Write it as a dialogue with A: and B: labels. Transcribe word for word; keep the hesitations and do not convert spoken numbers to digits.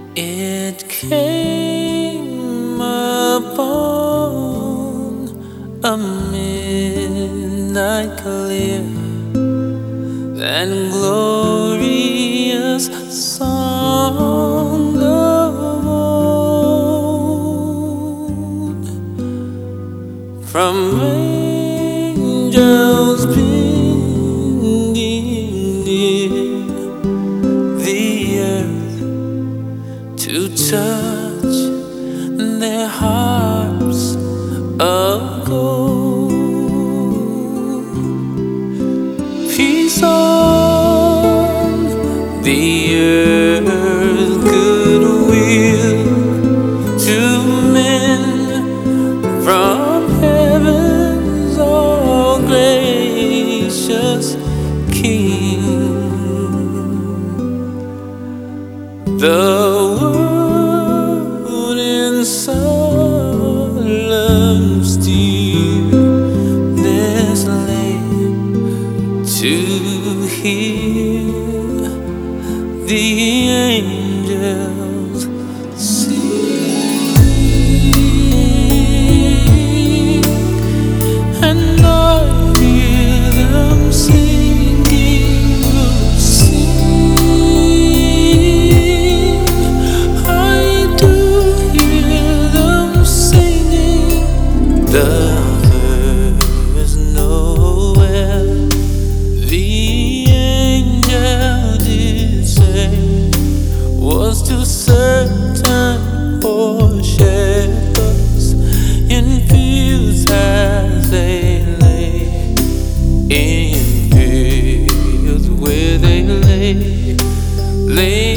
A: It came upon a midnight clear and glorious song of old, from angels bending near the earth to touch their harps of gold. Peace on the earth, goodwill to men from heaven's all gracious King. The world in solemn stillness lay to hear the angels sing, and I hear them singing, sing. I do hear them singing. The birds nowhere, the angel did say, was to certain poor shepherds in fields as they lay, in fields where they lay, lay